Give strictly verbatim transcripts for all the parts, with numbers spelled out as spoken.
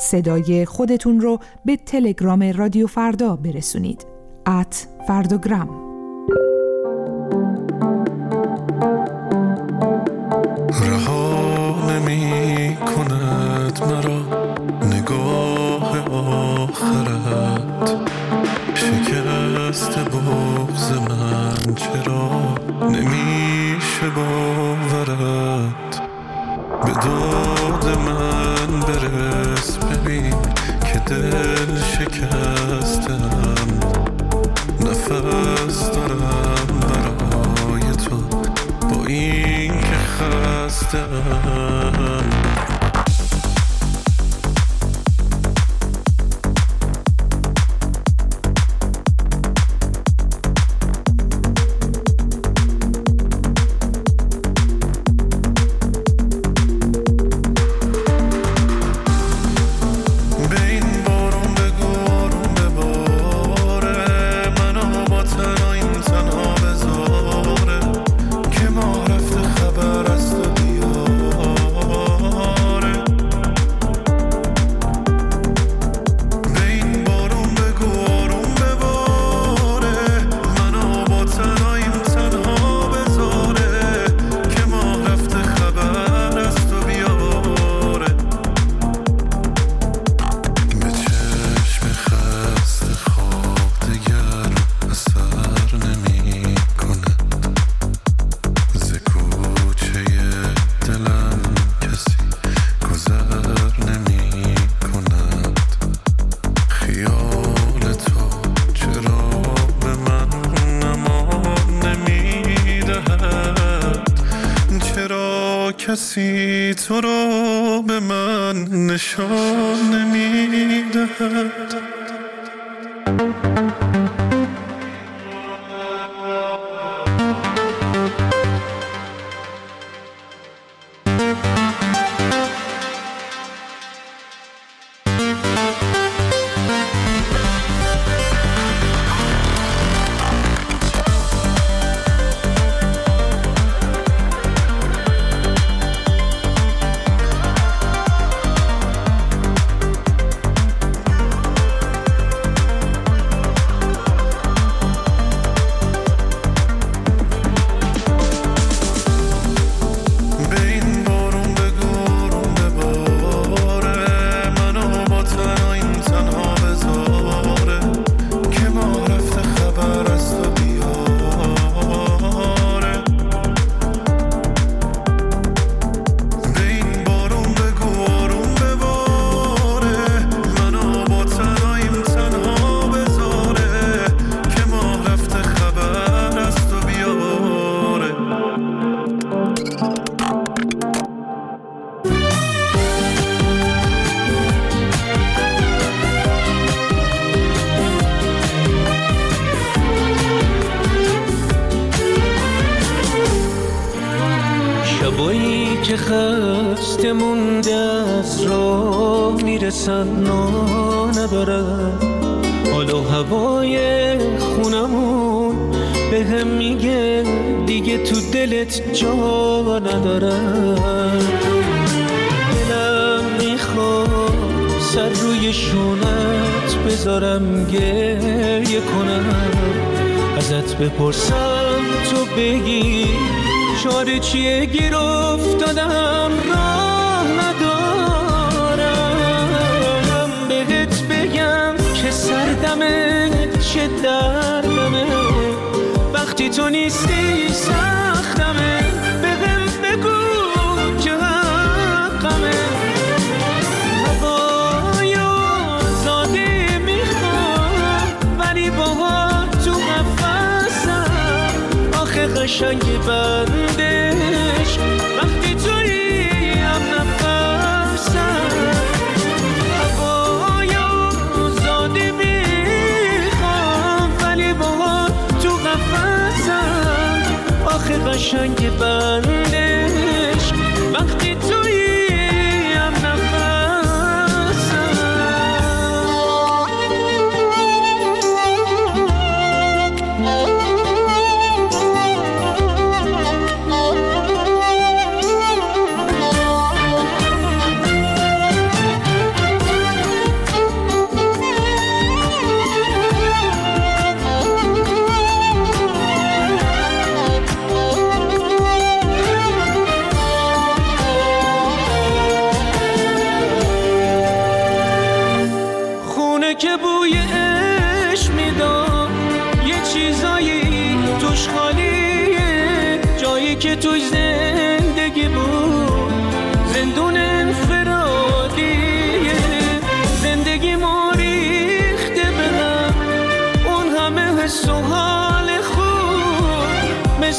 صدای خودتون رو به تلگرام رادیو فردا برسونید. ات فرداگرام. رها نمی کند مرا نگاه آخرت، شکست بغض من چرا نمیشه باورت. به داد من برس ببین که دل شکستم، نفس دارم برای تو با این که خستم. کسی تو رو به من نشان نمیدهد. که خسته مونده از راه میرسن نا ندارم، حالا هوای خونمون به هم میگه دیگه تو دلت جا ندارم. دلم میخواد سر روی شونت بذارم گریه کنم، ازت بپرسم تو بگی چاره چیه، گیر افتادم راه ندارم. بهت بگم که سردمه چه دردمه، وقتی تو نیستی سختمه. بهم بگو که حقمه، هوای آزادی میخوام ولی باهات تو قفسم. آخه قشنگ بندش وقتی تویی هم نفسم. هوای آزادی میخوام ولی باهات تو قفسم. آخه قشنگ بندش وقتی تویی هم نفسم.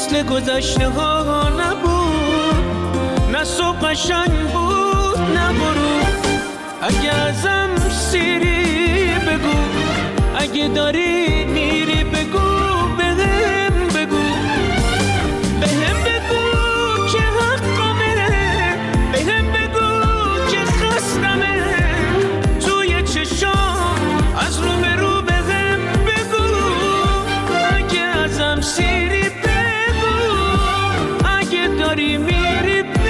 مثل گذشته ها نبود، نه صبح قشنگ بود نه غروب. اگه ازم سیری بگو، اگه داری میری بگو، بهم بگو، بهم بگو که حقمه، بهم بگو که خستمه. توی چشام از رو به رو بهم بگو، اگه ازم سیری بگو، اگه داری میری بگو.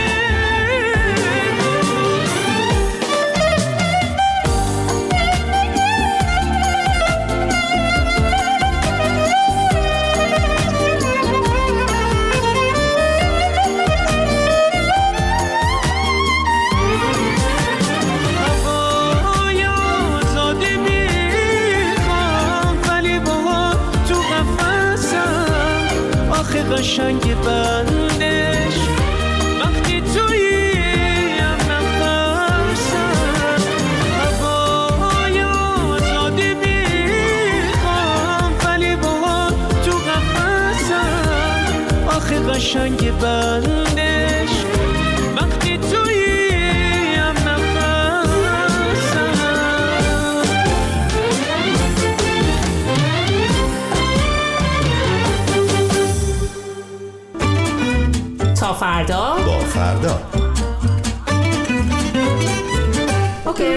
قشنگ بندش وقتی تویم نفسم، هوای آزادی میخوام ولی با تو قفسم. آخه قشنگ بندش وقتی تویم نفسم. تا فردا با فردا. اوکی.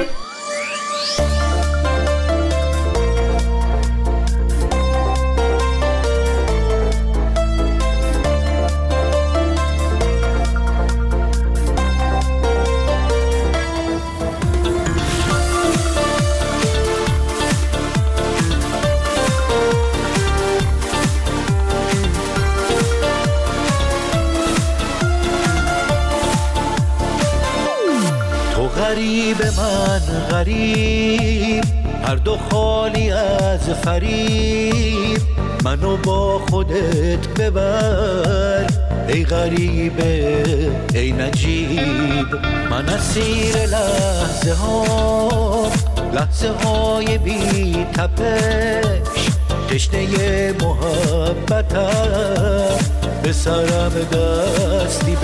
غریب من غریب، هر دو خالی از فریب. منو با خودت ببر ای غریبه ای نجیب. من اسیر لحظه ها، لحظه های بی تپش. تشنه محبتم به سرم دستی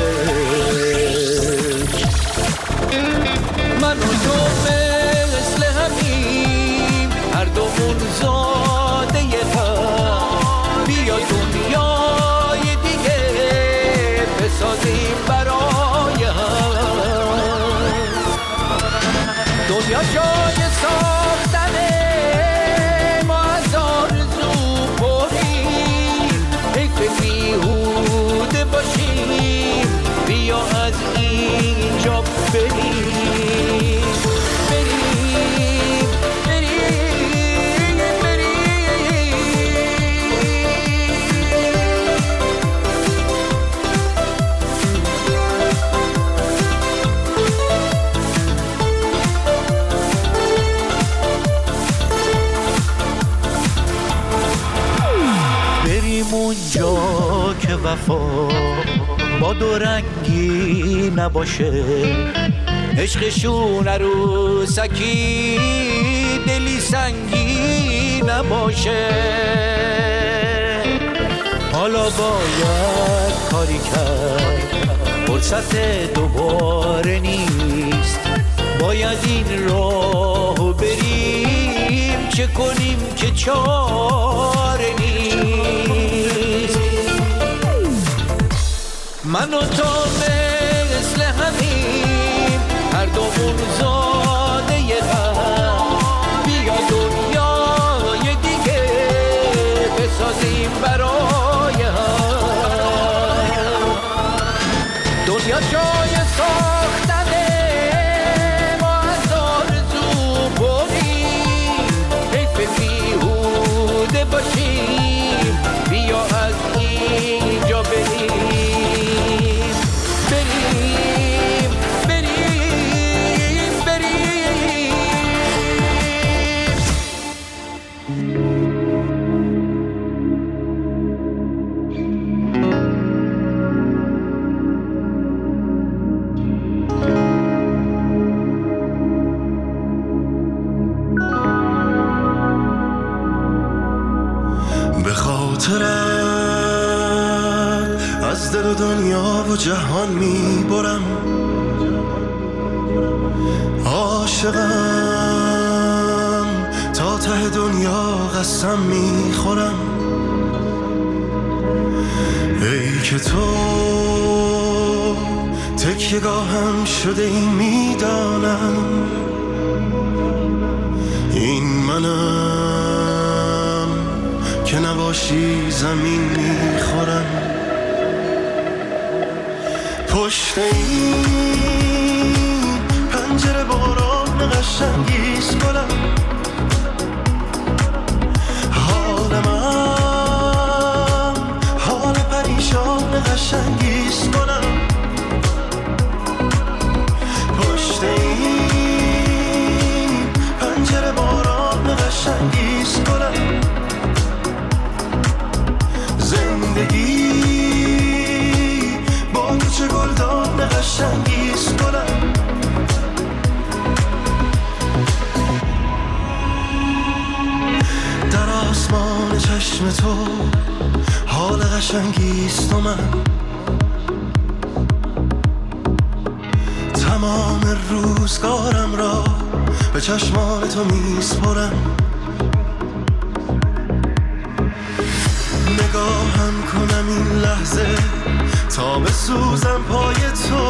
بکش. من و تو مثل همیم، هر دومون زاده هم. بیا دنیای دیگه بسازیم برای هم. دنیا جای ساختنه، ما از آرزو پریم. حیف بیهوده باشیم، بیا از اینجا بریم. اونجا که وفا با دو رنگی نباشه، عشقشون عروسکی دلی سنگی نباشه. حالا باید کاری کرد، فرصت دوباره نیست. باید این راهو بریم، چه کنیم که چاره نیست. من و تو مثل همیم، هر دومون زاده هم. بیا دنیای دیگه بسازیم برای هم. دنیا جای ساختنه، ما از آرزو بریم. حیف بیهوده باشیم، بیا از اینجا بریم. و دنیا و جهان میبرم، عاشقم تا ته دنیا قسم میخورم. ای که تو تکیه‌گاهم شده ای میدانم، این منم که نباشی زمین میخورم. پشت این پنجره باران قشنگیست گلم، حال من حال پریشان قشنگیست گلم. پشت این پنجره باران قشنگیست گلم، زندگی با تو چه گلدان قشنگیست گلم. در آسمان چشم تو حال قشنگیست و من تمام روزگارم را به چشمان تو میسپرم. نگاهم کنم این لحظه تا بسوزم پای تو،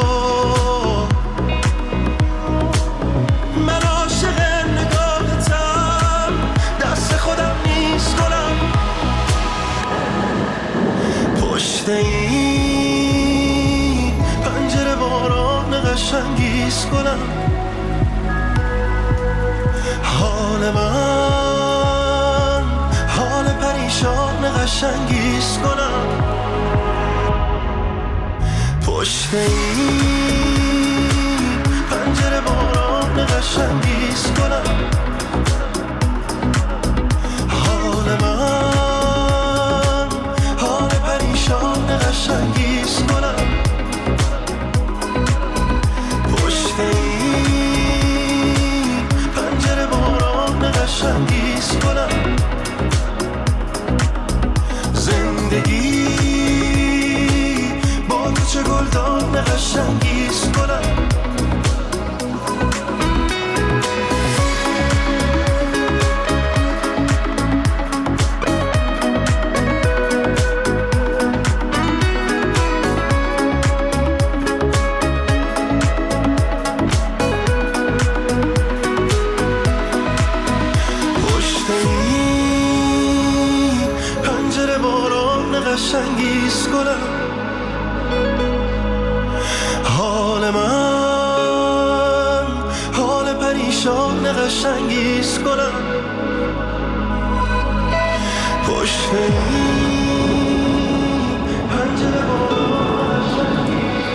من عاشق نگاهتم، دست خودم نیست گلم. پشت این پنجره باران قشنگیست گلم، حال من حال پریشان قشنگیست گلم. پشت این پنجره باران قشنگیست گلم، حال من حال پریشان قشنگیست گلم. پشت این پنجره باران قشنگیست گلم، زندگی با تو چه گلدان قشنگیست گلم. قشنگیست گلم، حال من حال پریشان قشنگیست گلم. پشت این پنجره باران قشنگیست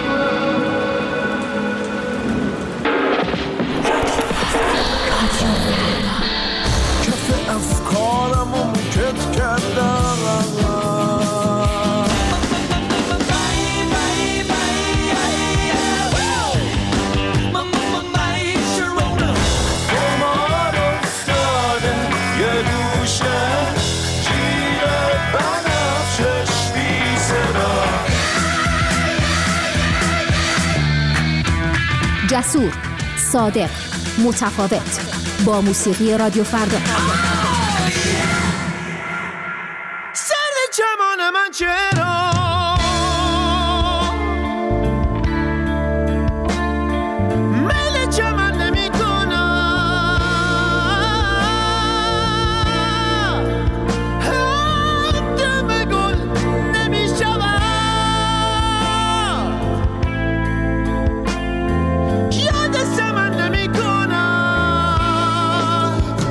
گلم. کف افکارمو موکت کردم، جسور، صادق، متفاوت، با موسیقی رادیو فردا. سر چمان من چرا میل چمن نمی کنم، دم گل نمی شود، یاد سمن نمی کنم.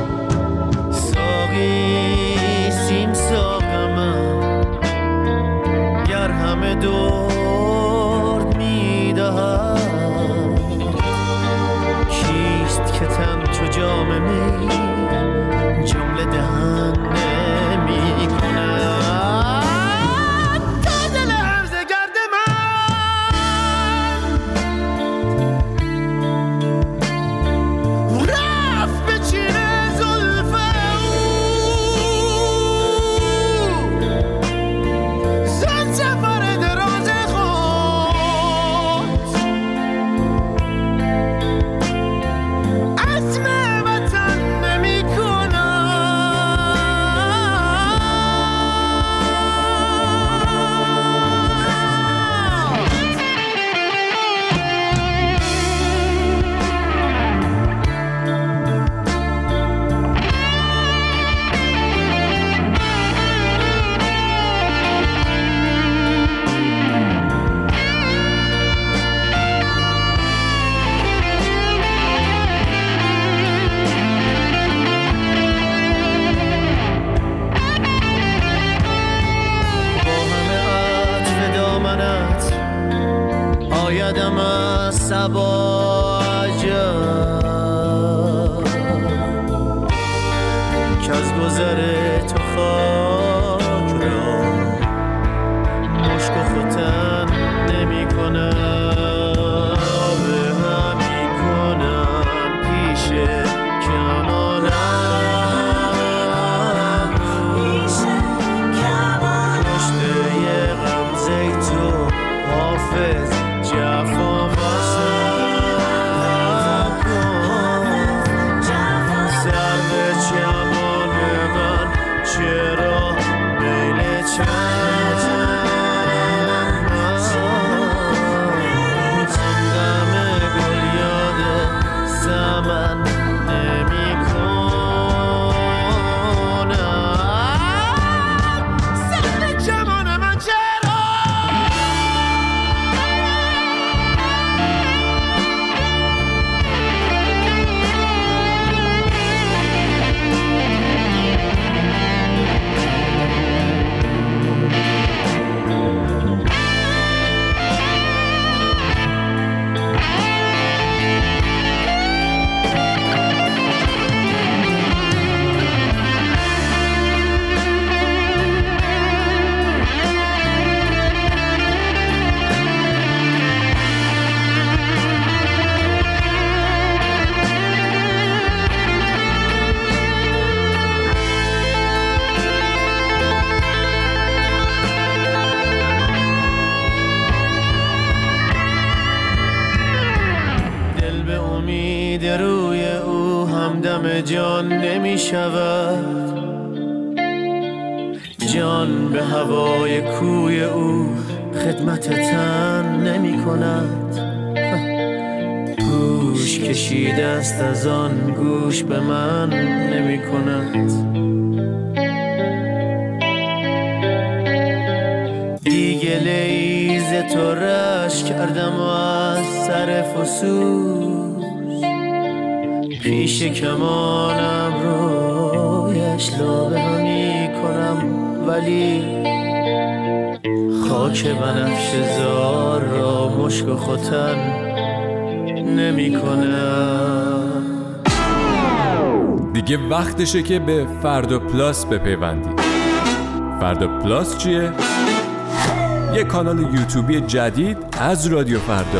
ساقی سیم ساقمم گر همه درد می دهد، کیست که تن چو جام می جمله دهن نمی کند. تا دل عرض گرد من رفت به چین زلف او، زن سفر دراز خود امید روی او همدم جان نمی شود، جان به هوای کوی او خدمت تن نمی کند. گوش کشیده است از آن گوش به من نمی کند. دیگه لیز تو رش کردم و از سر فسوس پیش کمانم رویش لابه همی کنم، ولی خاک بنفش زار را مشک و ختن نمی کنم. دیگه وقتشه که به فردا پلاس بپیوندی. فردا پلاس چیه؟ یه کانال یوتیوبی جدید از رادیو فردا.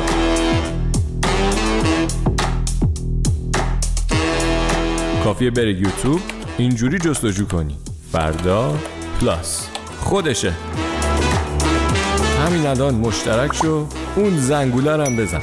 کافیه بره یوتیوب اینجوری جستجو کنی فردا پلاس، خودشه. همین الان مشترک شو، اون زنگوله هم بزن.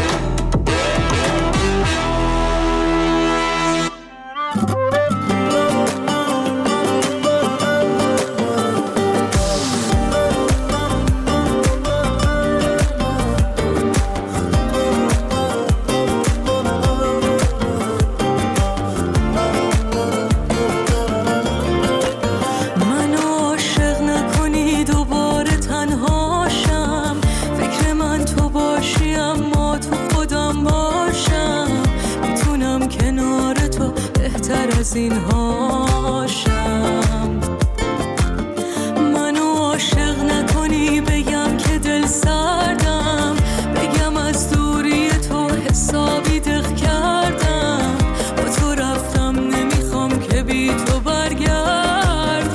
از این هاشم منو عاشق نکنی، بگم که دل سردم، بگم از دوری تو حسابی دق کردم، با تو رفتم نمیخوام که بی تو برگردم.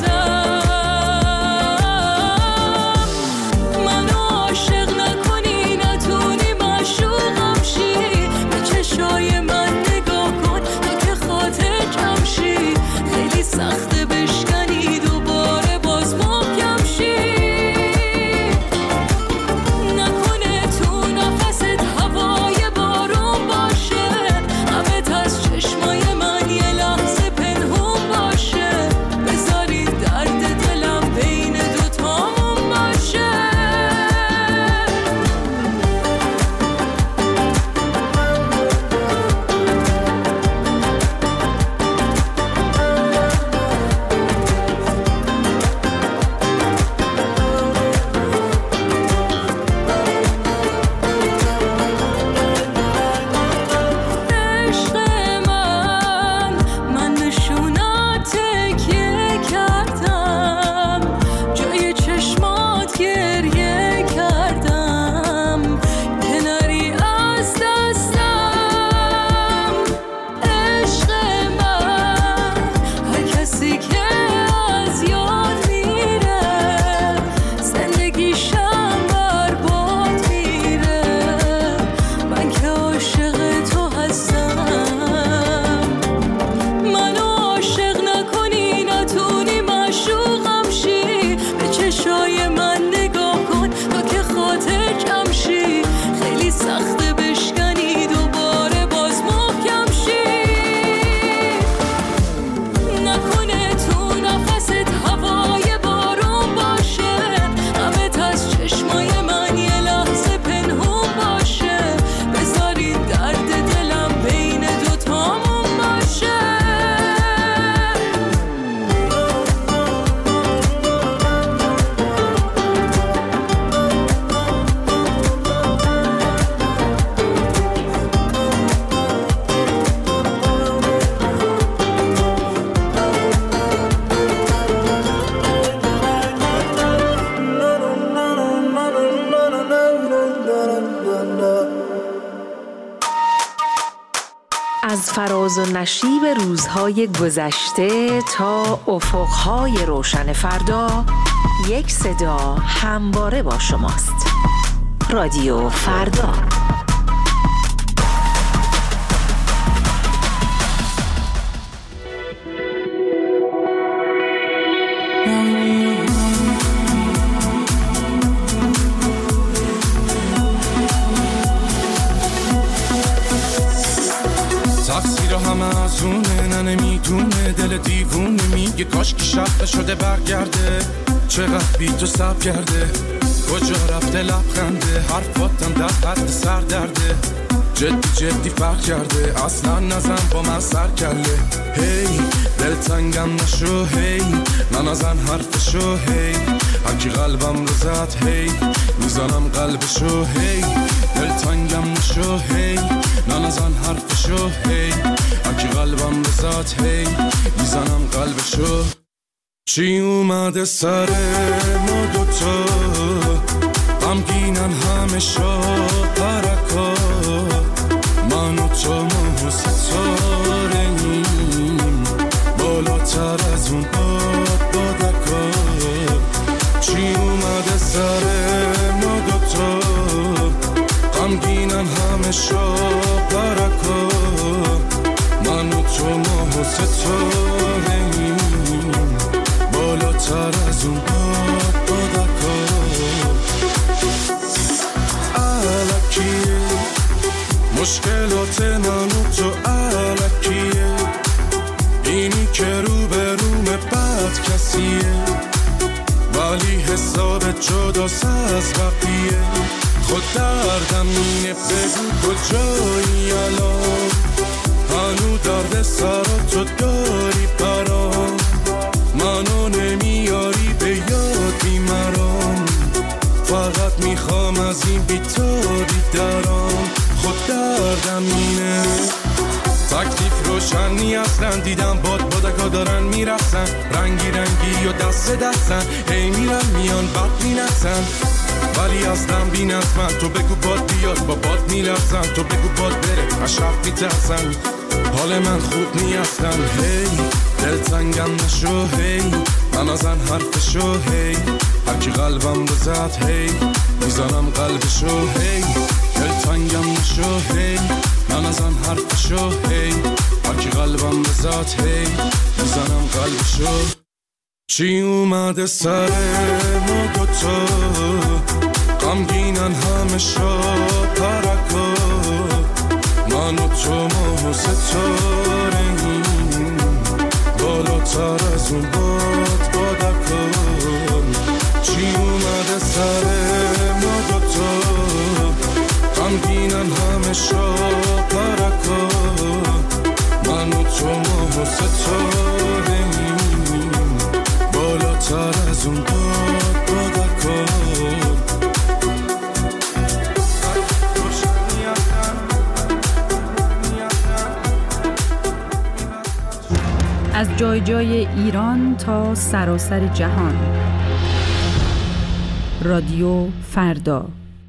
منو عاشق نکنی، نتونی معشوقم شی، به چشای من نگاه کن تا که خاطر کم شی، خیلی سخته بشکنی دوباره باز محکم شی، نکنه تو نفست هوای بارون باشه، همه از چشمای من یه لحظه پنهون باشه، بذاری درد دلم بین دوتامون باشه. عشق من من نشونات تکیه کردم، جای چشمات گریه کردم که نری از دستم. عشق من هر کسی که از یاد میره زندگیشم برباد میره، من که عاشق تو هستم. منو عاشق نکنی، نتونی معشوقم شی، به چشای من نگاه کن تا که خاطر کم شی، خیلی سخته بشکنی دوباره باز محکم شی، نکنه تو نفست هوای بارون باشه، همه از چشمای من یه لحظه پنهون باشه، بذاری درد دلم بین دوتامون باشه. از فراز و نشیب روزهای گذشته تا افقهای روشن فردا، یک صدا همواره با شماست. رادیو فردا. تقصیر همه از اونه، نه نمیدونه دل دیوونه میگه کاش که شب شده برگرده. چقدر بی تو سب کرده، کجا رفته لبخنده، حرفاتم در حد سر درده. جدی جدی فرق کرده، اصلا نزن با من سر کله. هی دل تنگم نشو، هی ننزن حرفشو، هی هرکی قلبم رو زد، هی میزنم قلبشو. هی دل تنگم نشو، هی ننزن حرفشو، هی هرکی قلبم رو زد، هی میزنم قلبشو. چی اومده سر ما دوتا، غمگینن همه شا پرکا. من و تو ما ستاره ایم، بالاتر از اون باد بادکا. چی اومده سر ما دوتا، غمگینن همه شا پرکا. من و تو ما ستاره ایم، بالاتر از اون باد بادکا. الکیه مشکلات من و تو، الکیه اینی که رو به روم بد کسیه، ولی حساب جداست از بقیه. خود دردم اینه بگو کجایی الان، هنو درد سر تو داری برام. منو نمیاری به یادی مرام، فقط میخوام از این بیتاری درام. خود دردم اینه تکلیف روشنی اصلا، دیدم باد بادکا دارن میرسن، رنگی رنگی و دست دستن، هی میرن میان بد مینسن، ولی اصلا بی نظمن. تو بگو باد بیاد با باد میلرزن، تو بگو باد بره اشرف میترسن، حال من خوب نی اصلا. هی دل تنگم نشو، هی من ازن حرفشو، هی هرکی قلبم رو زد، هی میزنم قلبشو. هی دل تنگم نشو، هی من ازن حرفشو، هی هرکی قلبم رو زد، هی میزنم قلبشو. چی اومده سر ما دوتا، غمگینن همه شا پرکا. من و تو ما ستاره ایم، بالاتر از اون باد بادکا. چی اومده سر ما دوتا، غمگینن همه شا پرکا. من و تو ما ستاره ایم، بالاتر از اون باد بادکا. از جای جای ایران تا سراسر جهان، رادیو فردا.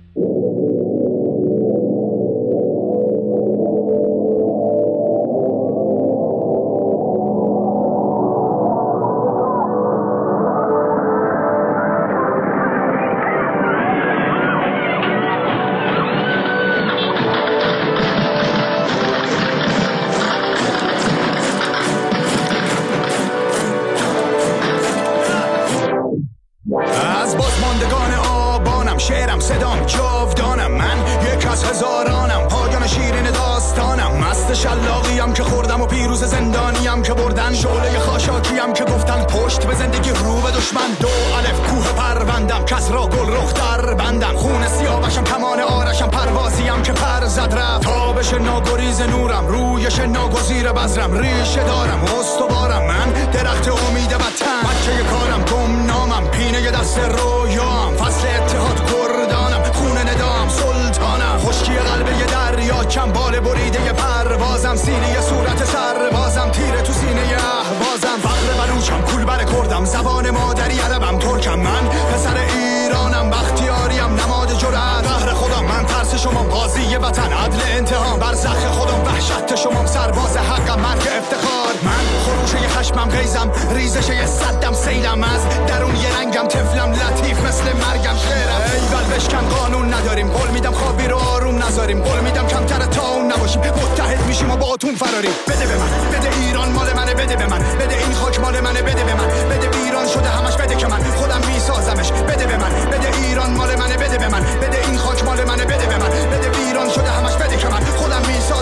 شلاقیم که خوردم و پیروز زندانیم که بردن، شعله خاشاکیم که گفتن پشت به زندگی رو به دشمن. دو الف کوه پروندم، کس را گل رخ در بندم، خون سیاوشم کمان آرشم، پروازیم که پر زد رفت. تابش ناگریز نورم، رویش ناگزیر بذرم، ریشه دارم استوارم، من درخت امید وطن. بچه کارم گمنامم، پینه دست رویام، فصل اتحاد کردانم، خون ندام سلطانم. خشکی قلب یه دریا، کم بال بریده پروازم، سینه صورت سربازم، تیره تو سینه اهوازم. فقر بلوچم، کول بر کردم، زبان مادری عربم، ترکم، من پسر ایرانم، بختیاریم، نماد جرأت، قهر خودم، من ترس شمام، قاضی وطن، عدل انتقام، برزخ خودم، وحشت شمام، سرباز حقم، مرگ افتخار. من خروشه خشمم، غیظم، ریزش یه صدم، سیلم، از درون یه رنگم، طفلم، لطیف مثل مرگم، شعرم. ایول بشکن، قانون نداریم، قول میدم خوابی رو آروم نذاریم، قول میدم کمتر تا اون نباشیم، متحد میشیم و با اتون فراریم. بده به من، بده ایران مال منه، بده به من، بده این خاک مال منه، بده به من، بده ویران شده همش، بده که من خودم میسازمش، بده به من، بده ایران مال منه، بده به من، بده این خاک مال منه، بده به من، بده ویران شده همش، بده که من خودم میسازمش.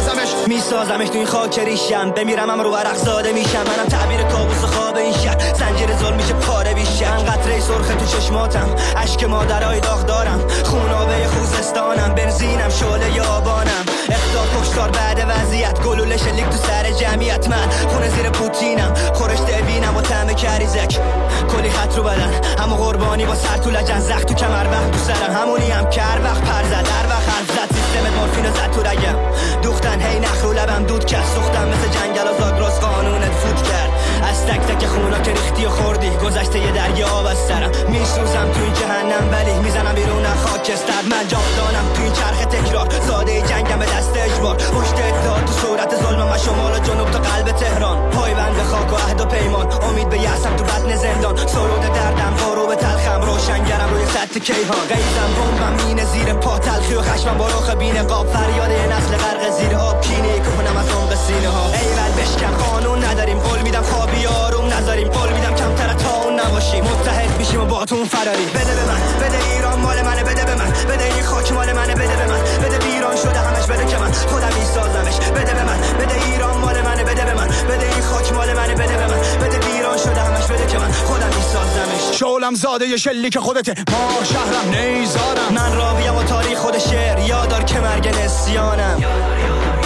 میسازمش تو این خاک ریشم، بمیرم هم رو ورق زاده میشم. منم تعبیر کابوس و خواب این شهر، زنجیر ظلم میشه پاره بیشم. قطره سرخ تو چشماتم، اشک مادرای داغ دارم، خونابه خوزستانم، بنزینم شعله آبانم. اختار کشتار بعد وضعیت، گلوله شلیک تو سر جمعیت. من خونه زیر پوتینم، خورش دوینم و طعم کریزک. کلی خط رو بدن، همو قربانی با سر تو لجن، زخ تو کمر وقت تو سرم، همونی هم کر وقت پر زد در وقت حرف زد. سیستم مورفین زد تو رگم، دوختن هی نخ رو لبم دود کرد. سوختم مثل جنگل و زاگرس قانونت فوت کرد. از تک تک خونا که ریختی و خوردی، گذشته یه دریا آب از سرم. میسوزم تو این جهنم ولی میزنم بیرون از خاکستر. من جاودانم تو این چرخ تکرار، ساده جنگم به دست اجبار. پشت اتحاد تو صورت ظلمم و شمال و جنوب تا قلب تهران. پایبند خاک و عهد و پیمان، امید به یأسم تو بطن زندان. سرود دردم غروب تلخم، روشنگرم روی سطح کیهان. غیظم بمبم مینه زیر پا، تلخی و خشمم با رخ بی نقاب. فریاد یه نسل غرق زیر آب، کینه کنم از عمق سینه ها. ایول بشکن، قانون نداریم، قول میدم خوابی آروم نذاریم. قول میدم کمتر تا اون نباشیم، متحد میشیم و با تو فراری. بده به من، بده ایران مال منه، بده به من، بده این خاک مال منه، بده به من، بده بیران شده همش، بده که من خودم میسازمش. بده به من، بده ایران مال منه، بده به من، بده این خاک مال منه، بده به من، بده بیران شده همش، بده که من خودم میسازمش. شعلم زاده ی شلیک خودته، ما شهرم نیزارم. من راویم و تاریخ خود شعر، یادار که مرگ نسیانم.